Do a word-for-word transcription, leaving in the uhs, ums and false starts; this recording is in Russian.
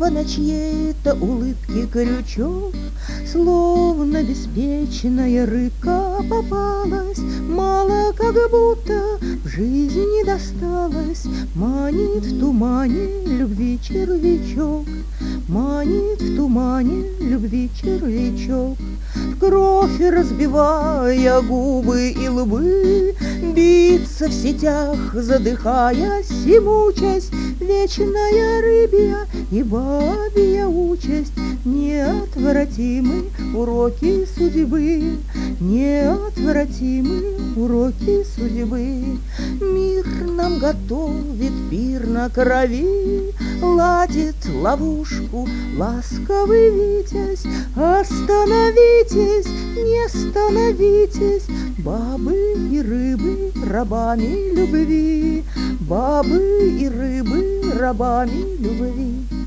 Нелепо на чьей-то улыбке крючок, словно беспечная рыбка попалась, мало как будто в жизни досталось. Манит в тумане любви червячок, манит в тумане любви червячок. В кровь разбивая губы и лбы, биться в сетях, задыхаясь и мучаясь, вечная рыбья и бабья участь. Неотвратимы уроки судьбы, неотвратимы уроки судьбы. Мир нам готовит пир на крови, ладит ловушку ласковый витязь. Остановитесь, не становитесь, бабы и рыбы рабами любви, бабы и рыбы рабами любви.